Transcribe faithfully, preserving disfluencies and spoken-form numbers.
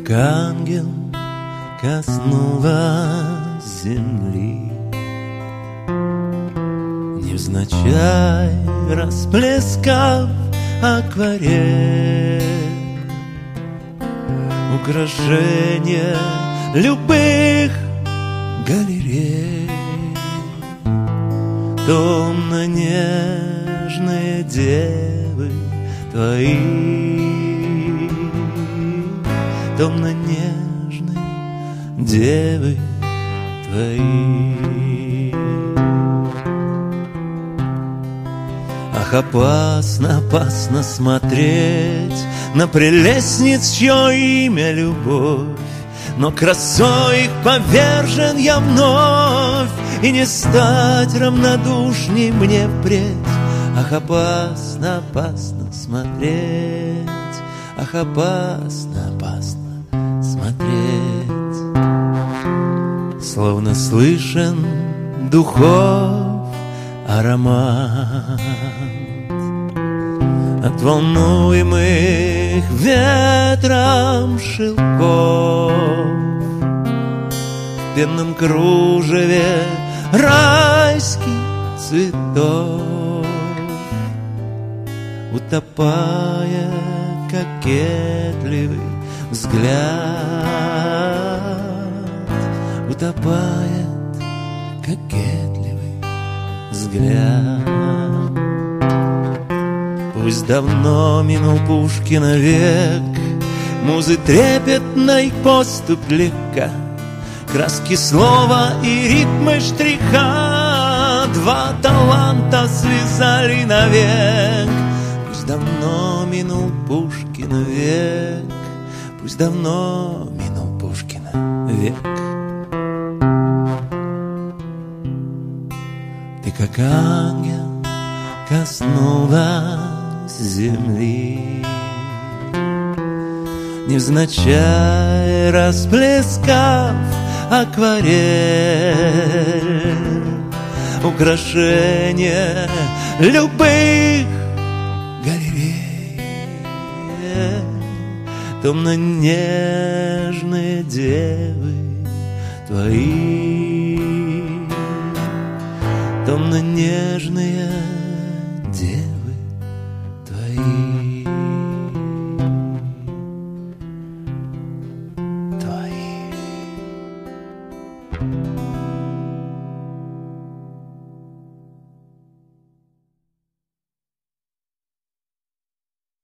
как ангел коснулась земли, невзначай расплескав акварель, украшение любых галерей. Томно-нежные девы твои, томно-нежные девы твои. Ах, опасно, опасно смотреть на прелестниц, чье имя любовь, но красой их повержен я вновь, и не стать равнодушней мне впредь. Ах, опасно, опасно смотреть, ах, опасно, опасно смотреть. Словно слышен духов аромат от волнуемых ветром шелков, в пенном кружеве райских цветов, утопая кокетливый взгляд, утопает кокетливый взгляд. Пусть давно минул Пушкина век, музы трепетной поступь легка, краски слова и ритмы штриха два таланта связали навек. Пусть давно минул Пушкина век, пусть давно минул Пушкина век. Ты как ангел коснулась земли, невзначай расплескав акварель, украшение любых галерей. Томно-нежные девы твои, томно-нежные девы твои.